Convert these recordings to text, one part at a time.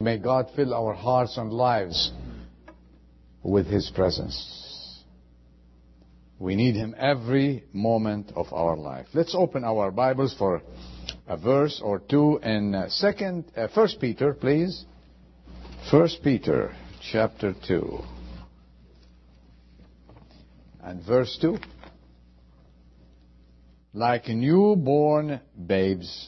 May God fill our hearts and lives with His presence. We need Him every moment of our life. Let's open our Bibles for a verse or two in 1 Peter, please. 1 Peter chapter 2 and verse 2. Like newborn babes,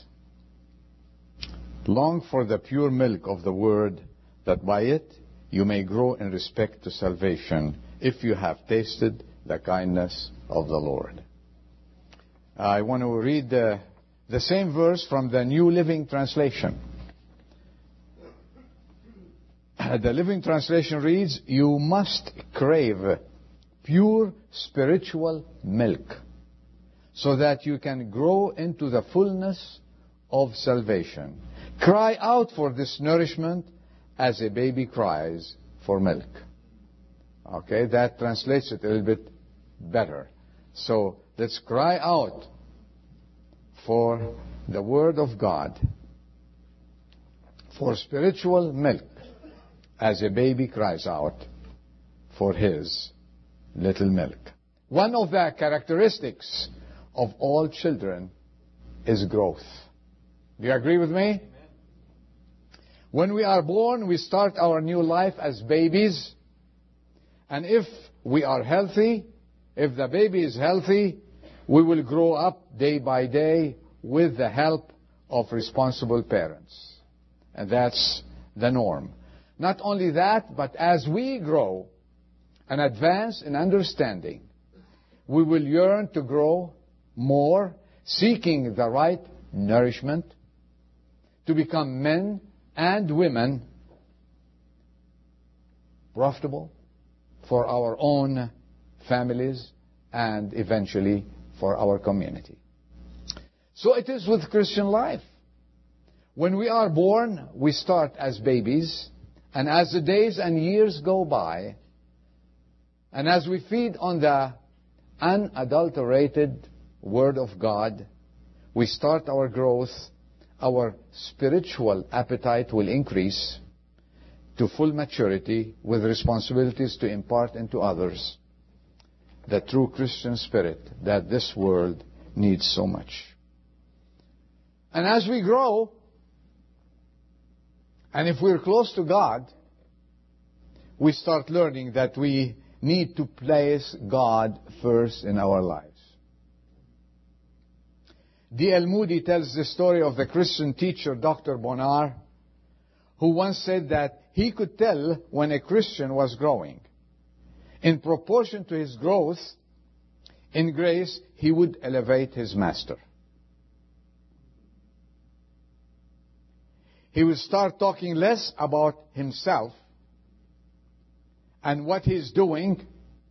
long for the pure milk of the word, that by it you may grow in respect to salvation, if you have tasted the kindness of the Lord. I want to read the same verse from the New Living Translation. The Living Translation reads, you must crave pure spiritual milk so that you can grow into the fullness of salvation. Cry out for this nourishment as a baby cries for milk. Okay, that translates it a little bit better. So let's cry out for the Word of God, for spiritual milk, as a baby cries out for his little milk. One of the characteristics of all children is growth. Do you agree with me? When we are born, we start our new life as babies. And if we are healthy, if the baby is healthy, we will grow up day by day with the help of responsible parents. And that's the norm. Not only that, but as we grow and advance in understanding, we will yearn to grow more, seeking the right nourishment, to become men and women profitable for our own families and eventually for our community. So it is with Christian life. When we are born, we start as babies, and as the days and years go by, and as we feed on the unadulterated Word of God, we start our growth. Our spiritual appetite will increase to full maturity with responsibilities to impart into others the true Christian spirit that this world needs so much. And as we grow, and if we're close to God, we start learning that we need to place God first in our lives. D.L. Moody tells the story of the Christian teacher, Dr. Bonar, who once said that he could tell when a Christian was growing. In proportion to his growth in grace, he would elevate his master. He would start talking less about himself and what he's doing.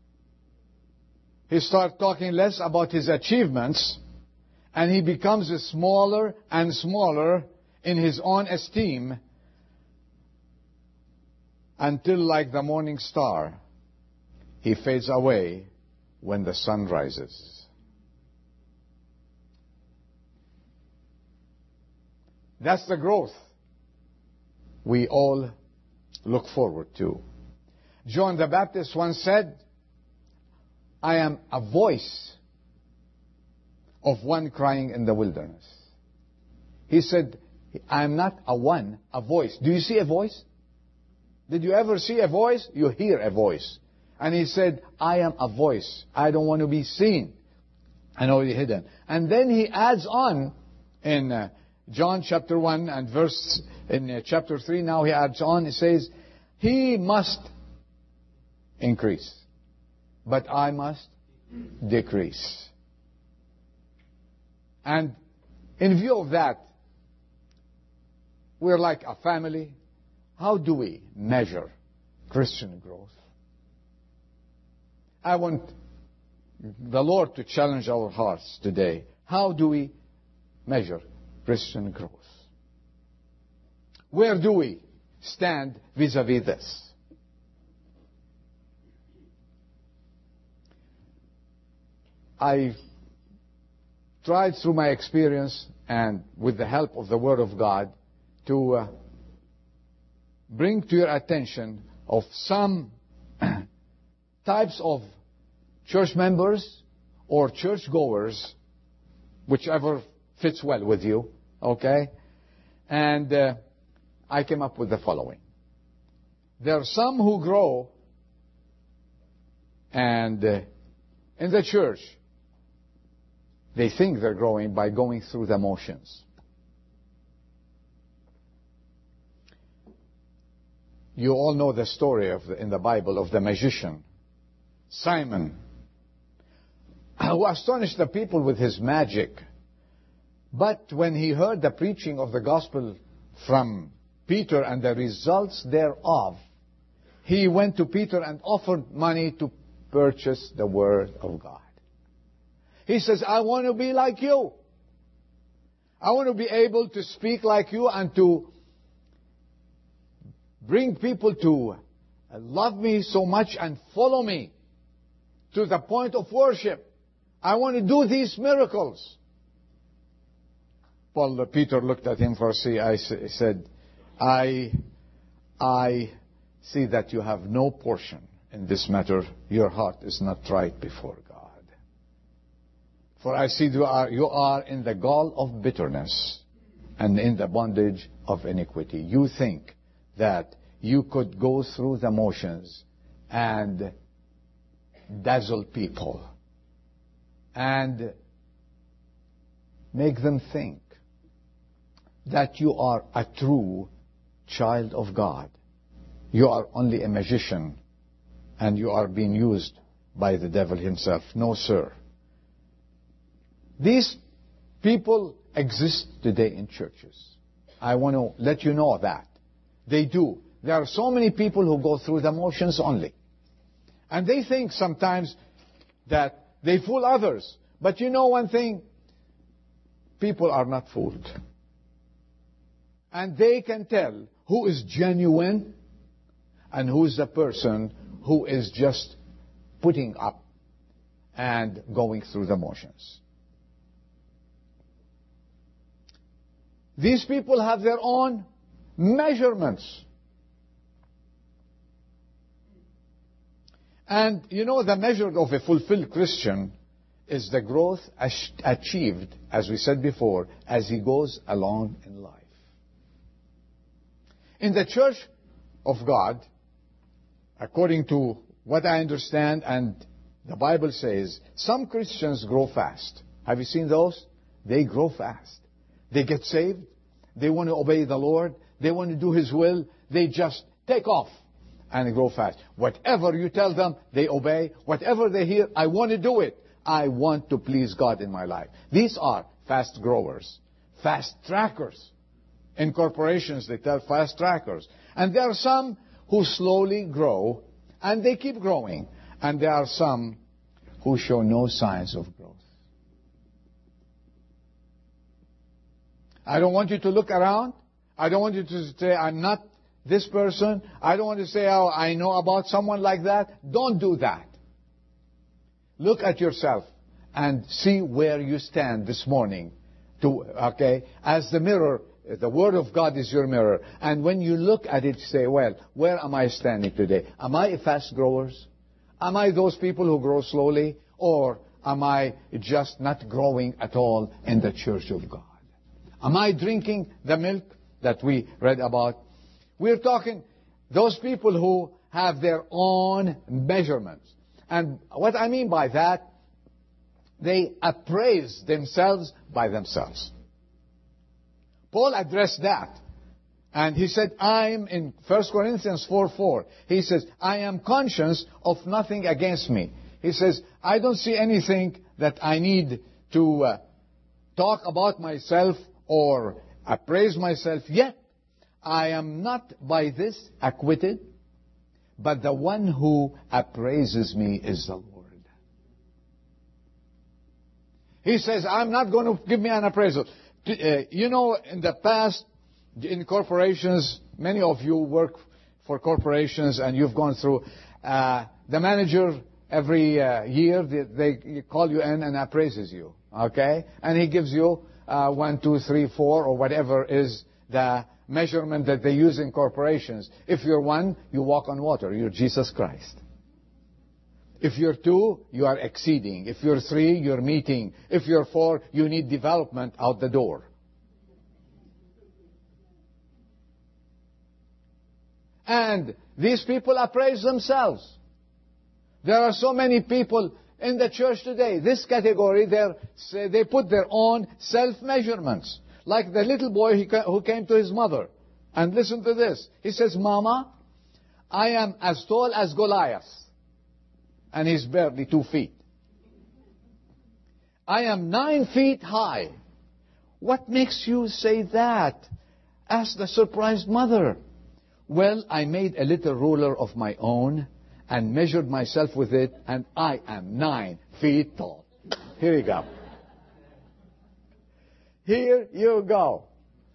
He starts talking less about his achievements, and he becomes smaller and smaller in his own esteem until, like the morning star, he fades away when the sun rises. That's the growth we all look forward to. John the Baptist once said, I am a voice of one crying in the wilderness. He said, I am not a voice. Do you see a voice? Did you ever see a voice? You hear a voice. And he said, I am a voice. I don't want to be seen. I know you're hidden. And then he adds on in John chapter 1 and verse in chapter 3, now he adds on, he says, he must increase, but I must decrease. And in view of that, we're like a family. How do we measure Christian growth? I want the Lord to challenge our hearts today. How do we measure Christian growth? Where do we stand vis-a-vis this? I tried through my experience and with the help of the Word of God to bring to your attention of some types of church members or church goers, whichever fits well with you, okay? And I came up with the following. There are some who grow and in the church, they think they're growing by going through the motions. You all know the story in the Bible of the magician, Simon, who astonished the people with his magic. But when he heard the preaching of the gospel from Peter and the results thereof, he went to Peter and offered money to purchase the word of God. He says, I want to be like you. I want to be able to speak like you and to bring people to love me so much and follow me to the point of worship. I want to do these miracles. Peter looked at him for a second. I said, I see that you have no portion in this matter. Your heart is not right before God. For I see you are in the gall of bitterness and in the bondage of iniquity. You think that you could go through the motions and dazzle people and make them think that you are a true child of God. You are only a magician and you are being used by the devil himself. No, sir. These people exist today in churches. I want to let you know that. They do. There are so many people who go through the motions only. And they think sometimes that they fool others. But you know one thing? People are not fooled. And they can tell who is genuine and who is the person who is just putting up and going through the motions. These people have their own measurements. And you know, the measure of a fulfilled Christian is the growth achieved, as we said before, as he goes along in life. In the church of God, according to what I understand and the Bible says, some Christians grow fast. Have you seen those? They grow fast. They get saved. They want to obey the Lord. They want to do His will. They just take off and grow fast. Whatever you tell them, they obey. Whatever they hear, I want to do it. I want to please God in my life. These are fast growers, fast trackers. In corporations, they tell fast trackers. And there are some who slowly grow, and they keep growing. And there are some who show no signs of growth. I don't want you to look around. I don't want you to say, I'm not this person. I don't want to say, oh, I know about someone like that. Don't do that. Look at yourself and see where you stand this morning. As the mirror, the Word of God is your mirror. And when you look at it, say, well, where am I standing today? Am I fast growers? Am I those people who grow slowly? Or am I just not growing at all in the church of God? Am I drinking the milk that we read about? We're talking those people who have their own measurements. And what I mean by that, they appraise themselves by themselves. Paul addressed that. And he said, I'm in 1 Corinthians 4:4. He says, I am conscious of nothing against me. He says, I don't see anything that I need to talk about myself or appraise myself yet. I am not by this acquitted, but the one who appraises me is the Lord. He says, I'm not going to give me an appraisal. You know, in the past, in corporations, many of you work for corporations and you've gone through, the manager every year, they call you in and appraises you, okay? And he gives you 1, 2, 3, 4, or whatever is the measurement that they use in corporations. If you're 1, you walk on water. You're Jesus Christ. If you're 2, you are exceeding. If you're 3, you're meeting. If you're 4, you need development out the door. And these people appraise themselves. There are so many people in the church today. This category, they put their own self-measurements. Like the little boy who came to his mother. And listen to this. He says, Mama, I am as tall as Goliath. And he's barely 2 feet. I am 9 feet high. What makes you say that? Asked the surprised mother. Well, I made a little ruler of my own and measured myself with it, and I am 9 feet tall. Here you go. Here you go.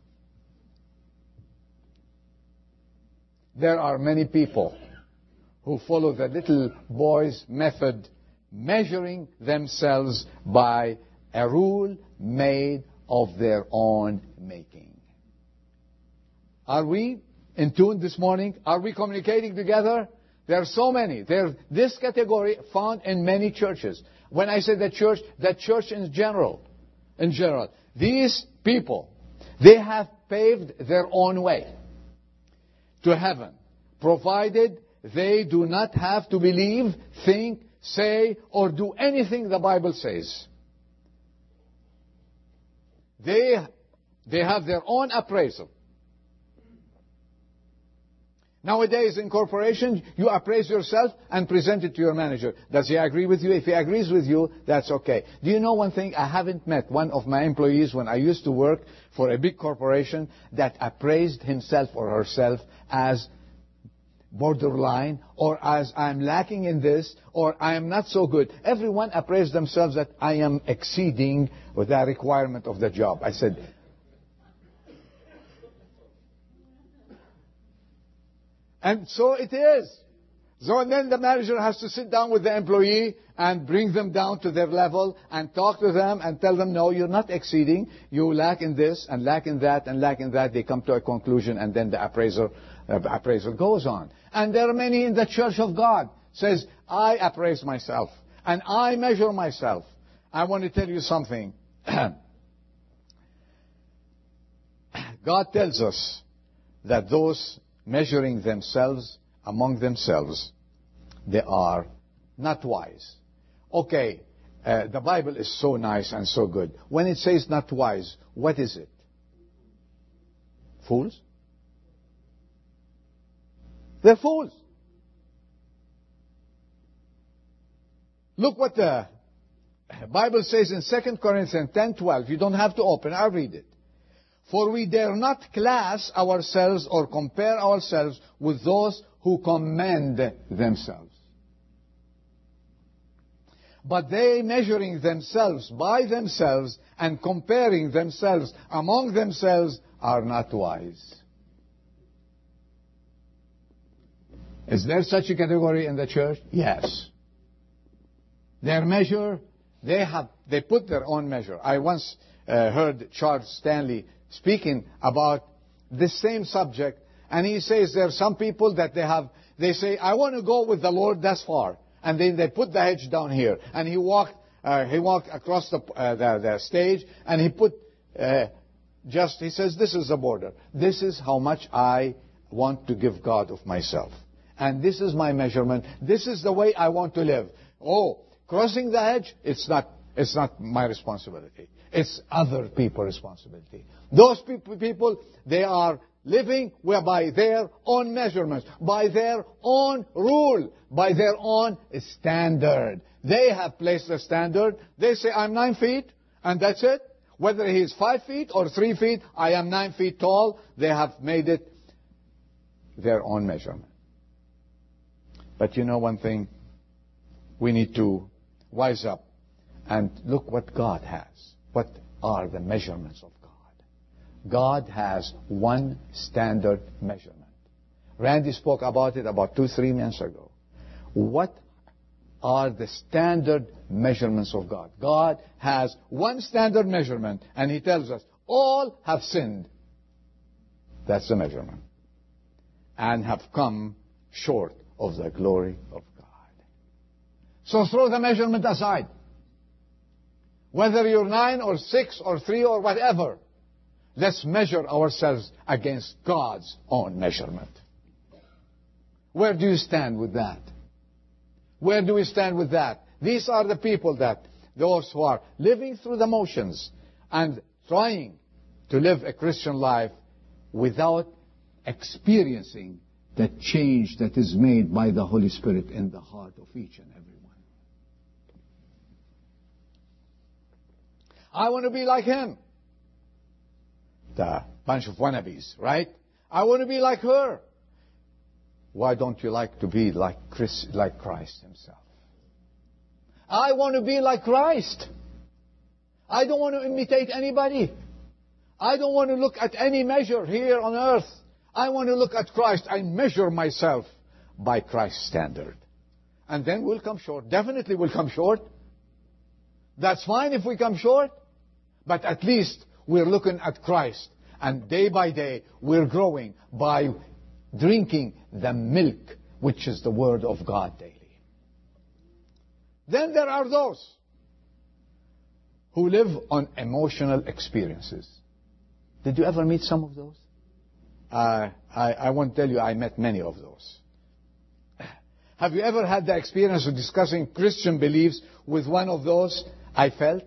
There are many people who follow the little boy's method, measuring themselves by a rule made of their own making. Are we in tune this morning? Are we communicating together? There are so many. This category found in many churches. When I say the church in general. These people, they have paved their own way to heaven, provided they do not have to believe, think, say, or do anything the Bible says. They have their own appraisal. Nowadays in corporations, you appraise yourself and present it to your manager. Does he agree with you? If he agrees with you, that's okay. Do you know one thing? I haven't met one of my employees when I used to work for a big corporation that appraised himself or herself as borderline, or as I'm lacking in this, or I am not so good. Everyone appraised themselves that I am exceeding with the requirement of the job. I said, and so it is. So then the manager has to sit down with the employee and bring them down to their level and talk to them and tell them, no, you're not exceeding. You lack in this and lack in that and lack in that. They come to a conclusion, and then the appraisal goes on. And there are many in the church of God says, I appraise myself and I measure myself. I want to tell you something. God tells us that those measuring themselves among themselves, they are not wise. Okay, the Bible is so nice and so good. When it says not wise, what is it? Fools? They're fools. Look what the Bible says in 2 Corinthians 10:12. You don't have to open, I'll read it. For we dare not class ourselves or compare ourselves with those who commend themselves. But they, measuring themselves by themselves and comparing themselves among themselves, are not wise. Is there such a category in the church? Yes. Their measure, they put their own measure. I once heard Charles Stanley speaking about this same subject, and he says there are some people that they say, I want to go with the Lord thus far. And then they put the hedge down here. And he walked across the stage, and he says, this is the border. This is how much I want to give God of myself. And this is my measurement. This is the way I want to live. Oh, crossing the hedge, it's not my responsibility. It's other people's responsibility. Those people, they are living by their own measurements, by their own rule, by their own standard. They have placed a standard. They say, I'm 9 feet, and that's it. Whether he is 5 feet or 3 feet, I am 9 feet tall. They have made it their own measurement. But you know one thing? We need to wise up and look what God has. What are the measurements of God? God has one standard measurement. Randy spoke about it about 2-3 months ago. What are the standard measurements of God? God has one standard measurement, and He tells us, all have sinned. That's the measurement. And have come short of the glory of God. So throw the measurement aside. Whether you're 9 or 6 or 3 or whatever, let's measure ourselves against God's own measurement. Where do you stand with that? Where do we stand with that? These are the people those who are living through the motions and trying to live a Christian life without experiencing the change that is made by the Holy Spirit in the heart of each and every one. I want to be like him. The bunch of wannabes, right? I want to be like her. Why don't you like to be like Christ himself? I want to be like Christ. I don't want to imitate anybody. I don't want to look at any measure here on earth. I want to look at Christ. I measure myself by Christ's standard. And then we'll come short. Definitely we'll come short. That's fine if we come short. But at least we're looking at Christ. And day by day we're growing by drinking the milk, which is the Word of God daily. Then there are those who live on emotional experiences. Did you ever meet some of those? I won't tell you, I met many of those. Have you ever had the experience of discussing Christian beliefs with one of those? I felt.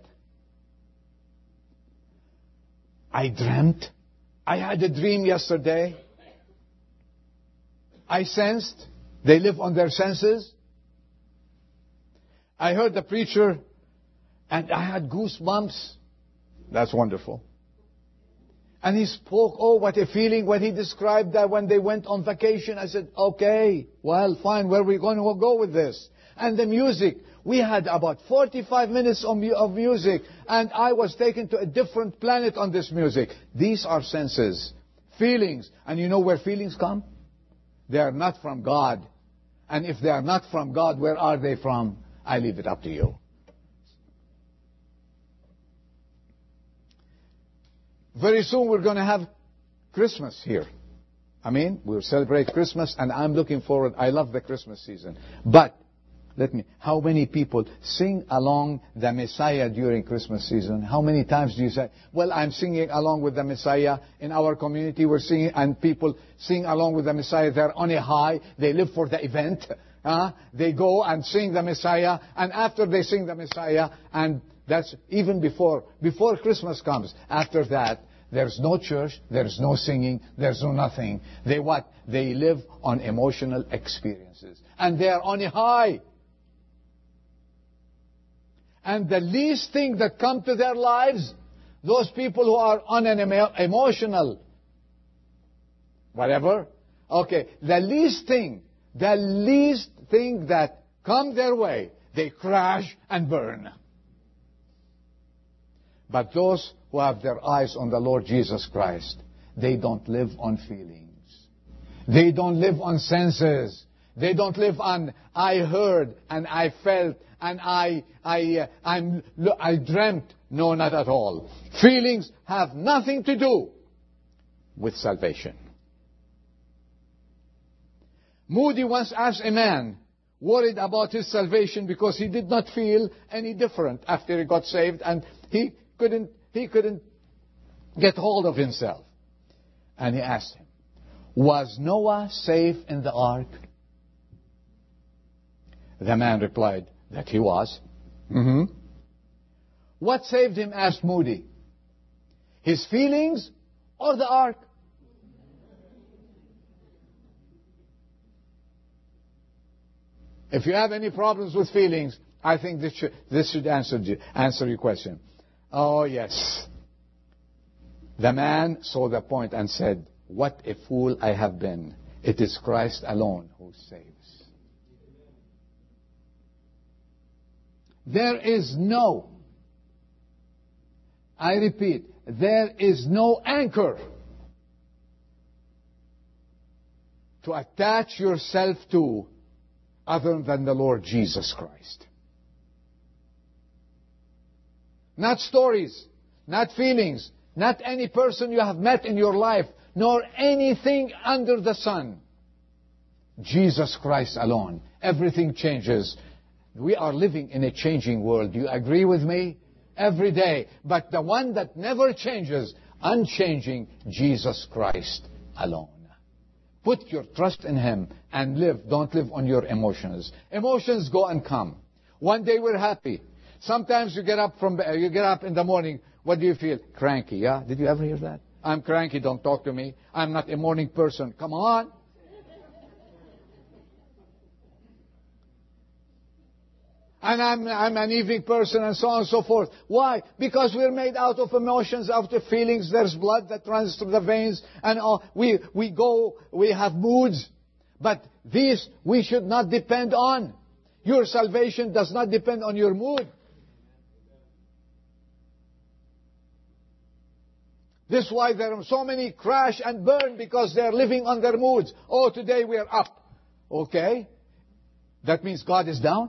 I dreamt. I had a dream yesterday. I sensed. They live on their senses. I heard the preacher and I had goosebumps. That's wonderful. And he spoke, oh, what a feeling when he described that when they went on vacation. I said, okay, well, fine, where are we going to go with this? And the music, we had about 45 minutes of music, and I was taken to a different planet on this music. These are senses, feelings. And you know where feelings come? They are not from God. And if they are not from God, where are they from? I leave it up to you. Very soon we're going to have Christmas here. We'll celebrate Christmas, and I'm looking forward. I love the Christmas season. But, how many people sing along the Messiah during Christmas season? How many times do you say, well, I'm singing along with the Messiah. In our community we're singing, and people sing along with the Messiah. They're on a high. They live for the event. They go and sing the Messiah, and after they sing the Messiah, and that's even before Christmas comes. After that, there's no church, there's no singing, there's no nothing. They what? They live on emotional experiences. And they are on a high. And the least thing that come to their lives, those people who are on an emotional, whatever, okay, the least thing that come their way, they crash and burn. But those who have their eyes on the Lord Jesus Christ, they don't live on feelings. They don't live on senses. They don't live on I heard and I felt and I dreamt. No, not at all. Feelings have nothing to do with salvation. Moody once asked a man worried about his salvation because he did not feel any different after he got saved, and he couldn't get hold of himself. And he asked him, was Noah safe in the ark? The man replied that he was. Mm-hmm. What saved him? Asked Moody. His feelings or the ark? If you have any problems with feelings, I think this should answer your question. Oh, yes. The man saw the point and said, what a fool I have been. It is Christ alone who saves. There is no, I repeat, there is no anchor to attach yourself to other than the Lord Jesus Christ. Not stories, not feelings, Not any person you have met in your life, nor anything under the sun. Jesus Christ alone. Everything changes. We are living in a changing world. Do you agree with me? Every day. But the one that never changes, unchanging, Jesus Christ alone. Put your trust in Him and live. Don't live on your emotions. Emotions go and come. One day we're happy. Sometimes you get up in the morning. What do you feel? Cranky, yeah? Did you ever hear that? I'm cranky, don't talk to me. I'm not a morning person. Come on. And I'm an evening person and so on and so forth. Why? Because we're made out of emotions, out of feelings. There's blood that runs through the veins. And we have moods. But these we should not depend on. Your salvation does not depend on your mood. This is why there are so many crash and burn, because they're living on their moods. Oh, today we are up. Okay. That means God is down.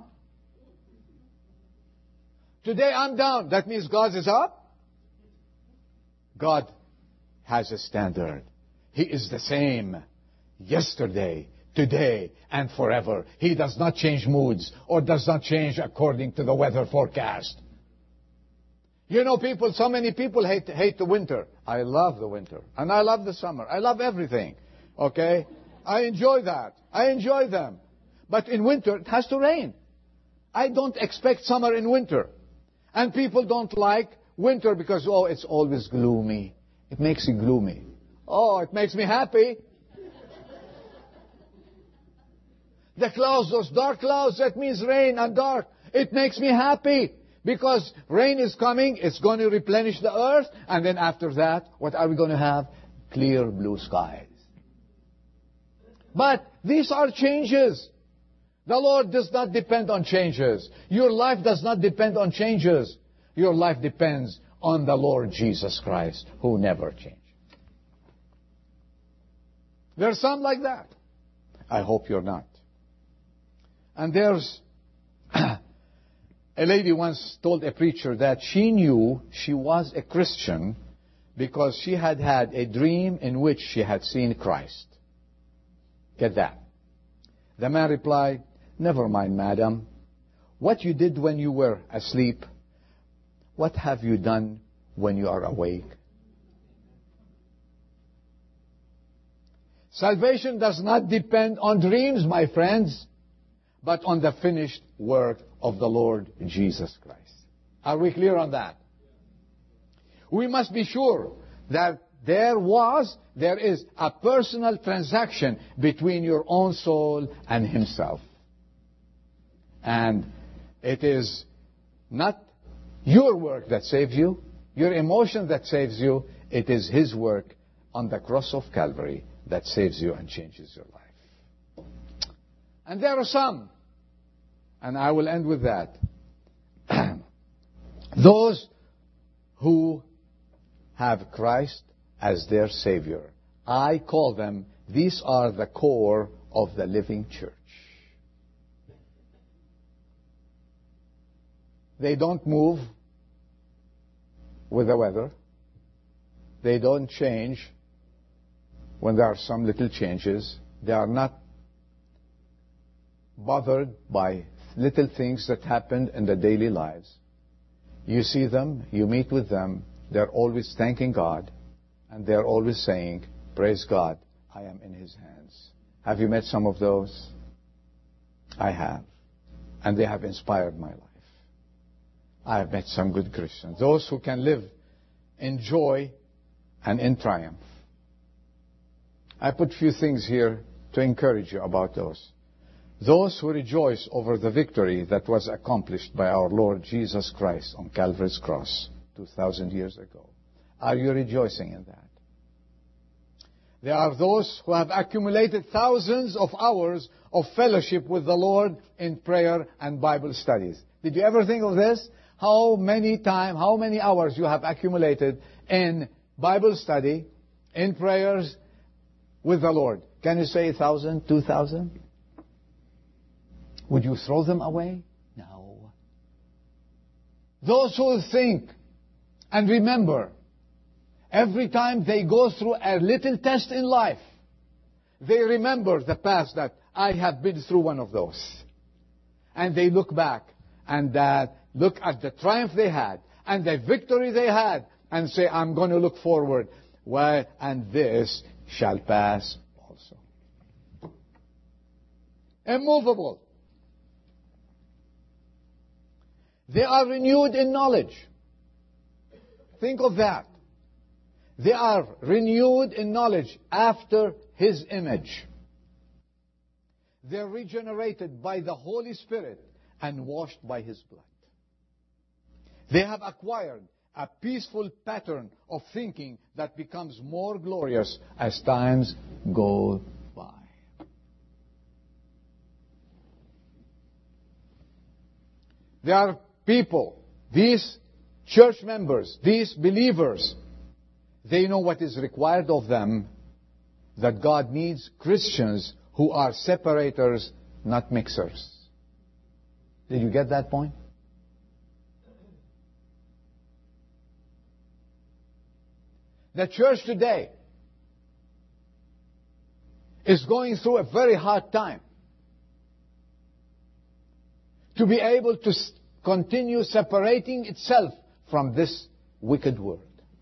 Today I'm down. That means God is up. God has a standard. He is the same yesterday, today, and forever. He does not change moods or does not change according to the weather forecast. You know, so many people hate the winter. I love the winter. And I love the summer. I love everything. Okay? I enjoy that. I enjoy them. But in winter, it has to rain. I don't expect summer in winter. And people don't like winter because, it's always gloomy. It makes you gloomy. Oh, it makes me happy. The clouds, those dark clouds, that means rain and dark. It makes me happy. Because rain is coming, it's going to replenish the earth, and then after that, what are we going to have? Clear blue skies. But these are changes. The Lord does not depend on changes. Your life does not depend on changes. Your life depends on the Lord Jesus Christ, who never changed. There are some like that. I hope you're not. And there's a lady once told a preacher that she knew she was a Christian because she had had a dream in which she had seen Christ. Get that? The man replied, "Never mind, madam. What you did when you were asleep, what have you done when you are awake?" Salvation does not depend on dreams, my friends, but on the finished work of the Lord Jesus Christ. Are we clear on that? We must be sure that there is a personal transaction between your own soul and Himself. And it is not your work that saves you, your emotion that saves you. It is His work on the cross of Calvary that saves you and changes your life. And there are some, and I will end with that, those who have Christ as their Savior. I call them, these are the core of the living church. They don't move with the weather. They don't change when there are some little changes. They are not bothered by little things that happen in the daily lives. You see them, you meet with them, they're always thanking God, and they're always saying, "Praise God, I am in His hands." Have you met some of those? I have. And they have inspired my life. I have met some good Christians, those who can live in joy and in triumph. I put a few things here to encourage you about those. Those who rejoice over the victory that was accomplished by our Lord Jesus Christ on Calvary's cross 2,000 years ago. Are you rejoicing in that? There are those who have accumulated thousands of hours of fellowship with the Lord in prayer and Bible studies. Did you ever think of this? How many hours you have accumulated in Bible study, in prayers with the Lord? Can you say 1,000, 2,000? Would you throw them away? No. Those who think and remember Every time they go through a little test in life, they remember the past that I have been through one of those. And they look back and look at the triumph they had and the victory they had and say, I'm going to look forward. Why? And this shall pass also. Immovable. They are renewed in knowledge. Think of that. They are renewed in knowledge after His image. They're regenerated by the Holy Spirit and washed by His blood. They have acquired a peaceful pattern of thinking that becomes more glorious as times go by. There are people, these church members, these believers, they know what is required of them, that God needs Christians who are separators, not mixers. Did you get that point? The church today is going through a very hard time to be able to continue separating itself from this wicked world.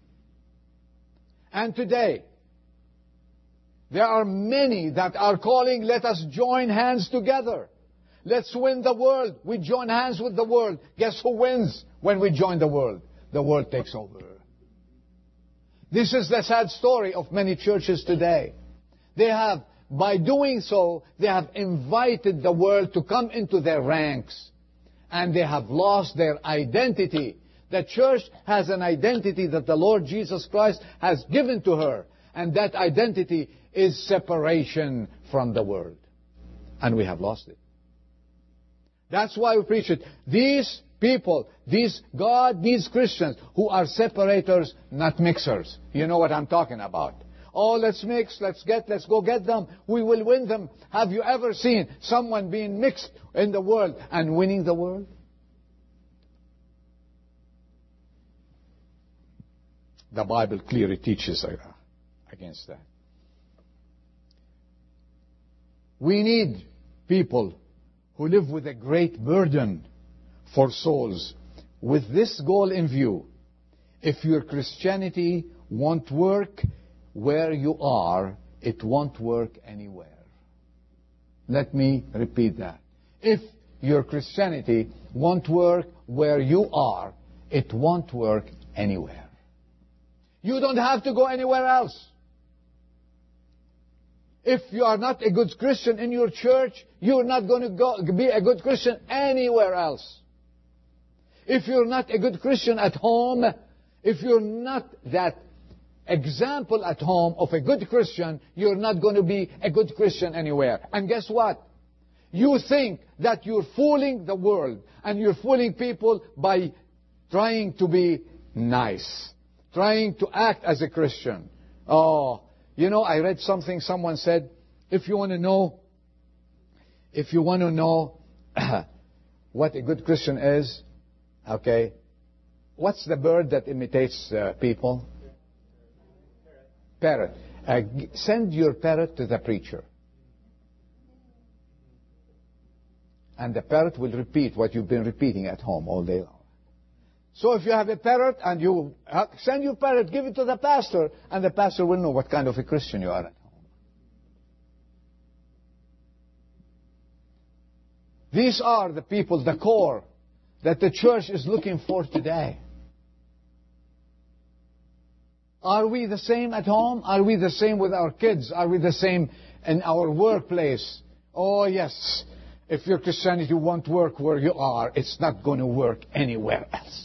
And today, there are many that are calling, let us join hands together. Let's win the world. We join hands with the world. Guess who wins when we join the world? The world takes over. This is the sad story of many churches today. They have, by doing so, they have invited the world to come into their ranks. And they have lost their identity. The church has an identity that the Lord Jesus Christ has given to her. And that identity is separation from the world. And we have lost it. That's why we preach it. These people, God needs Christians who are separators, not mixers. You know what I'm talking about. Oh, let's mix, let's go get them. We will win them. Have you ever seen someone being mixed in the world and winning the world? The Bible clearly teaches against that. We need people who live with a great burden for souls with this goal in view. If your Christianity won't work where you are, it won't work anywhere. Let me repeat that. If your Christianity won't work where you are, it won't work anywhere. You don't have to go anywhere else. If you are not a good Christian in your church, you're not going to be a good Christian anywhere else. If you're not a good Christian at home, if you're not that example at home of a good Christian, you're not going to be a good Christian anywhere. And guess what? You think that you're fooling the world and you're fooling people by trying to be nice, trying to act as a Christian. Oh, you know, I read something, someone said, if you want to know what a good Christian is, okay, what's the bird that imitates people? Parrot. Send your parrot to the preacher. And the parrot will repeat what you've been repeating at home all day long. So if you have a parrot and you send your parrot, give it to the pastor, and the pastor will know what kind of a Christian you are at home. These are the people, the core, that the church is looking for today. Are we the same at home? Are we the same with our kids? Are we the same in our workplace? Oh, yes. If your Christianity won't work where you are, it's not going to work anywhere else.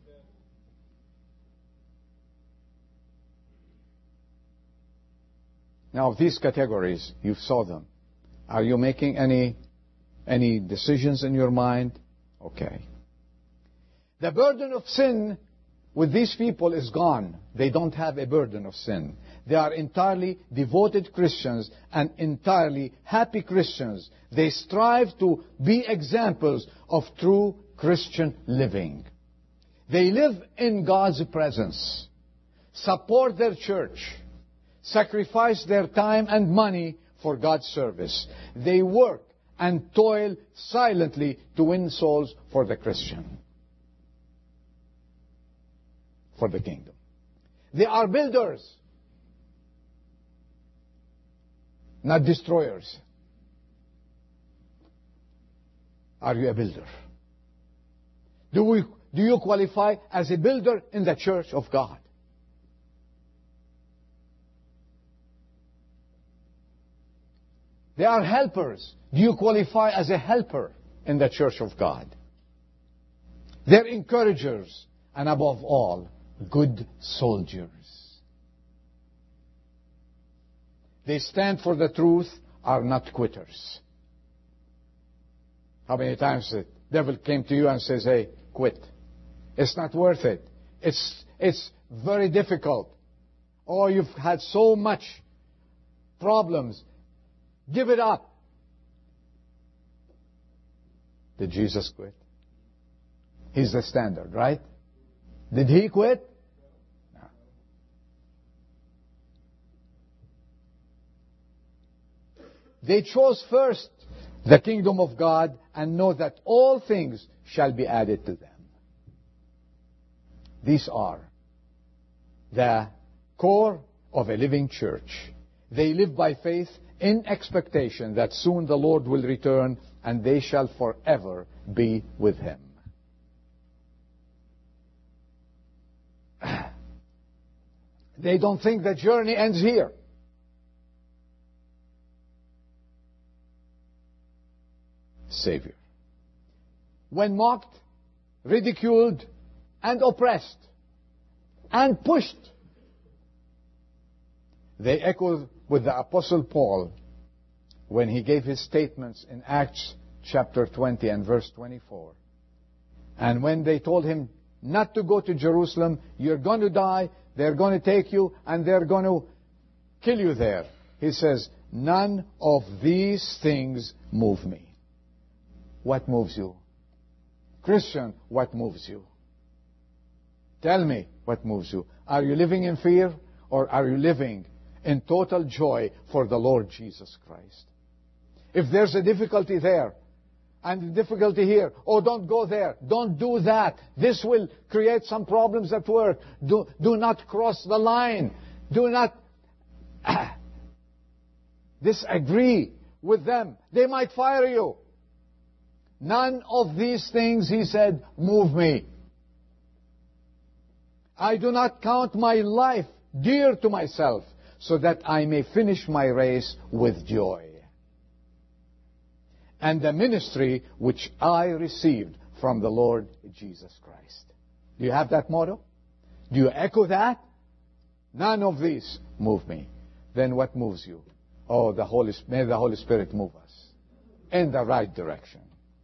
Now, these categories, you saw them. Are you making any decisions in your mind? Okay. The burden of sin with these people is gone. They don't have a burden of sin. They are entirely devoted Christians and entirely happy Christians. They strive to be examples of true Christian living. They live in God's presence, support their church, sacrifice their time and money for God's service. They work and toil silently to win souls for the Christian, for the kingdom. They are builders, not destroyers. Are you a builder? Do you qualify as a builder in the church of God? They are helpers. Do you qualify as a helper in the church of God? They're encouragers, and above all, good soldiers. They stand for the truth, are not quitters. How many times the devil came to you and says, hey, quit. It's not worth it. It's very difficult. Oh, you've had so much problems. Give it up. Did Jesus quit? He's the standard, right? Did he quit? No. They chose first the kingdom of God and know that all things shall be added to them. These are the core of a living church. They live by faith in expectation that soon the Lord will return and they shall forever be with Him. They don't think the journey ends here. Savior. When mocked, ridiculed, and oppressed, and pushed, they echo with the Apostle Paul when he gave his statements in Acts chapter 20 and verse 24. And when they told him not to go to Jerusalem, you're going to die, they're going to take you, and they're going to kill you there. He says, none of these things move me. What moves you? Christian, what moves you? Tell me what moves you. Are you living in fear, or are you living in total joy for the Lord Jesus Christ? If there's a difficulty there, and a difficulty here, oh, don't go there, don't do that, this will create some problems at work, do not cross the line, do not disagree with them, they might fire you. None of these things, he said, move me. I do not count my life dear to myself, so that I may finish my race with joy. And the ministry which I received from the Lord Jesus Christ. Do you have that motto? Do you echo that? None of these move me. Then what moves you? Oh, may the Holy Spirit move us in the right direction.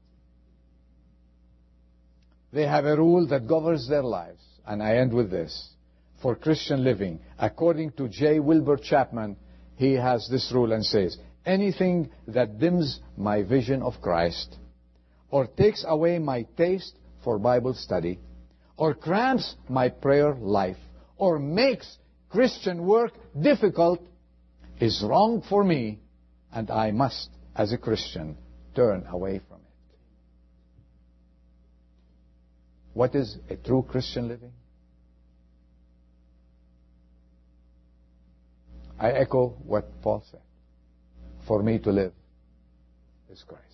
They have a rule that governs their lives. And I end with this. For Christian living, according to J. Wilbur Chapman, he has this rule and says, anything that dims my vision of Christ, or takes away my taste for Bible study, or cramps my prayer life, or makes Christian work difficult, is wrong for me, and I must, as a Christian, turn away from it. What is a true Christian living? I echo what Paul said. For me to live is Christ.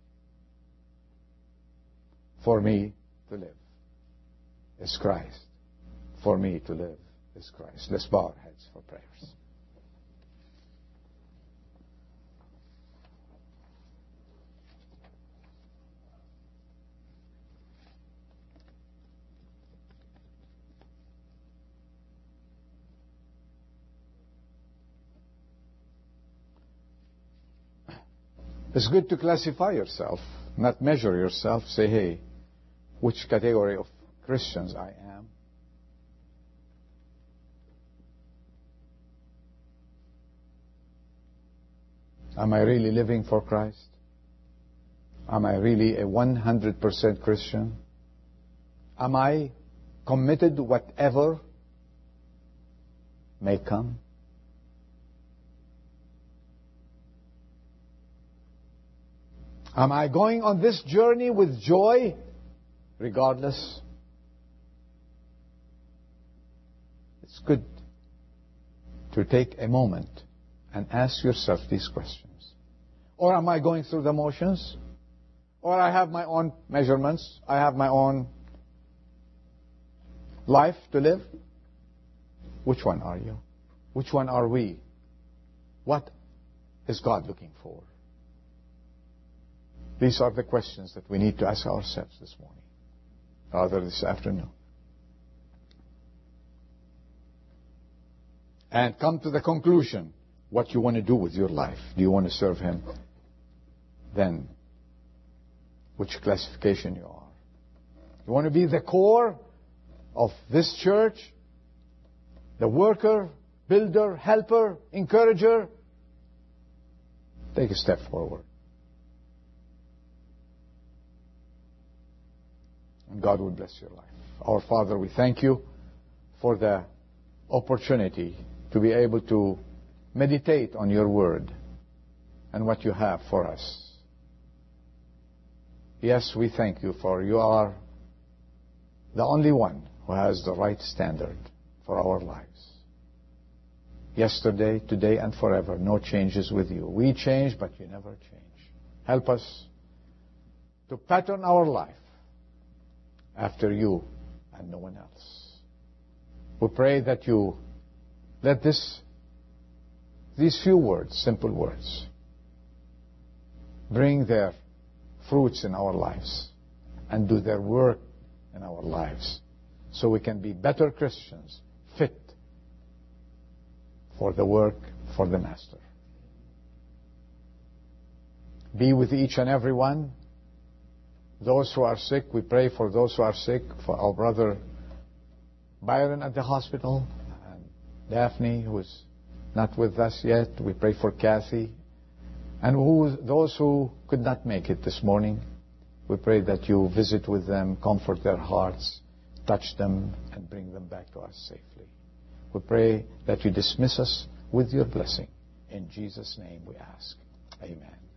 For me to live is Christ. For me to live is Christ. Let's bow our heads for prayers. It's good to classify yourself, not measure yourself. Say, hey, which category of Christians I am. Am I really living for Christ? Am I really a 100% Christian? Am I committed whatever may come. Am I going on this journey with joy, regardless? It's good to take a moment and ask yourself these questions. Or am I going through the motions? Or I have my own measurements, I have my own life to live? Which one are you? Which one are we? What is God looking for? These are the questions that we need to ask ourselves this morning, rather this afternoon. And come to the conclusion what you want to do with your life. Do you want to serve Him? Then, which classification you are. You want to be the core of this church, the worker, builder, helper, encourager? Take a step forward. And God will bless your life. Our Father, we thank you for the opportunity to be able to meditate on your word and what you have for us. Yes, we thank you for you are the only one who has the right standard for our lives. Yesterday, today, and forever, no changes with you. We change, but you never change. Help us to pattern our life after you and no one else. We pray that you let these few words, simple words, bring their fruits in our lives and do their work in our lives so we can be better Christians, fit for the work for the Master. Be with each and every one. Those who are sick, we pray for those who are sick, for our brother Byron at the hospital, and Daphne, who is not with us yet. We pray for Kathy. And those who could not make it this morning, we pray that you visit with them, comfort their hearts, touch them, and bring them back to us safely. We pray that you dismiss us with your blessing. In Jesus' name we ask. Amen.